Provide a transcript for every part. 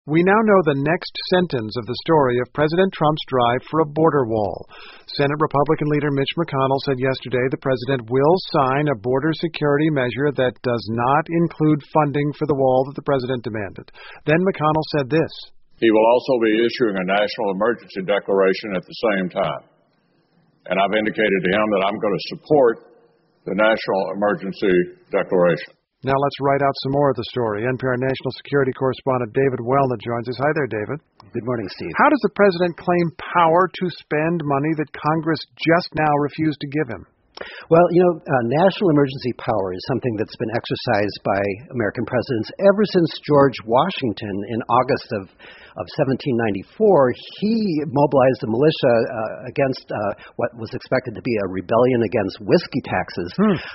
We now know the next sentence of the story of President Trump's drive for a border wall. Senate Republican leader Mitch McConnell said yesterday the president will sign a border security measure that does not include funding for the wall that the president demanded. Then McConnell said this. He will also be issuing a national emergency declaration at the same time. And I've indicated to him that I'm going to support the national emergency declaration. Now let's write out some more of the story. NPR national security correspondent David Welna joins us. Hi there, David. Good morning, Steve. How does the president claim power to spend money that Congress just now refused to give him? Well, national emergency power is something that's been exercised by American presidents ever since George Washington in August of 1794. He mobilized the militia against what was expected to be a rebellion against whiskey taxes.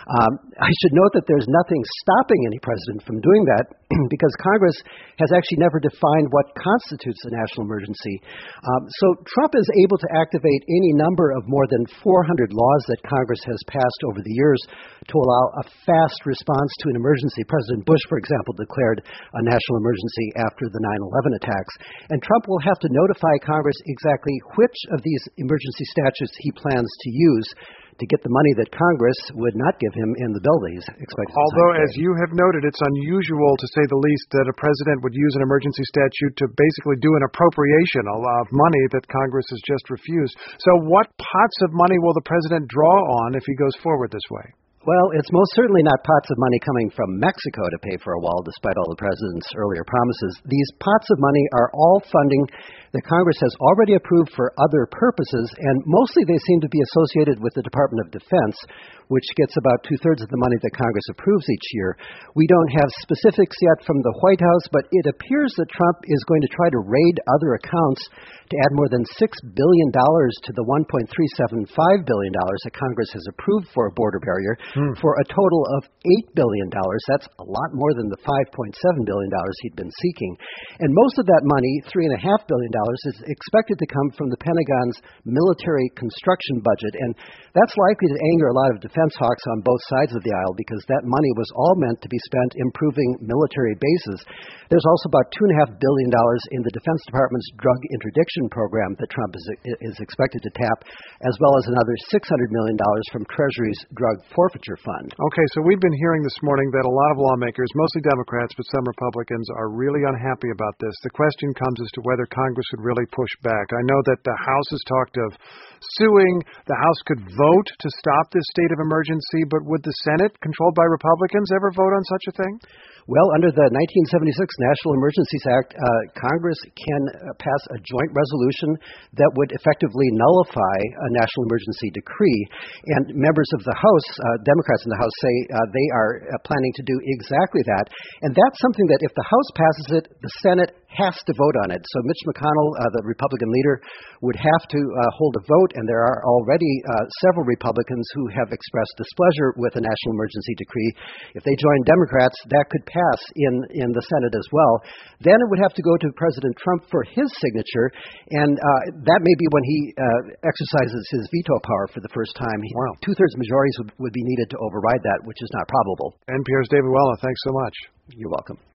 I should note that there's nothing stopping any president from doing that because Congress has actually never defined what constitutes a national emergency. So Trump is able to activate any number of more than 400 laws that Congress has passed over the years to allow a fast response to an emergency. President Bush, for example, declared a national emergency after the 9/11 attacks. And Trump will have to notify Congress exactly which of these emergency statutes he plans to use to get the money that Congress would not give him in the bill that he's expected to sign. Although, as you have noted, it's unusual, to say the least, that a president would use an emergency statute to basically do an appropriation of money that Congress has just refused. So what pots of money will the president draw on if he goes forward this way? Well, it's most certainly not pots of money coming from Mexico to pay for a wall, despite all the president's earlier promises. These pots of money are all funding that Congress has already approved for other purposes, and mostly they seem to be associated with the Department of Defense, which gets about two-thirds of the money that Congress approves each year. We don't have specifics yet from the White House, but it appears that Trump is going to try to raid other accounts to add more than $6 billion to the $1.375 billion that Congress has approved for a border barrier, for a total of $8 billion. That's a lot more than the $5.7 billion he'd been seeking. And most of that money, $3.5 billion, is expected to come from the Pentagon's military construction budget. And that's likely to anger a lot of defense hawks on both sides of the aisle because that money was all meant to be spent improving military bases. There's also about $2.5 billion in the Defense Department's drug interdiction program that Trump is expected to tap, as well as another $600 million from Treasury's drug forfeiture fund. Okay, so we've been hearing this morning that a lot of lawmakers, mostly Democrats, but some Republicans, are really unhappy about this. The question comes as to whether Congress would really push back. I know that the House has talked of suing. The House could vote to stop this state of emergency, but would the Senate, controlled by Republicans, ever vote on such a thing? Well, under the 1976 National Emergencies Act, Congress can pass a joint resolution that would effectively nullify a national emergency decree. And members of the House, Democrats in the House, say they are planning to do exactly that. And that's something that if the House passes it, the Senate has to vote on it. So Mitch McConnell, the Republican leader, would have to hold a vote, and there are already several Republicans who have expressed displeasure with a national emergency decree. If they join Democrats, that could pass in the Senate as well. Then it would have to go to President Trump for his signature, and that may be when he exercises his veto power for the first time. Wow. Two-thirds majorities would be needed to override that, which is not probable. NPR's David Welna, thanks so much. You're welcome.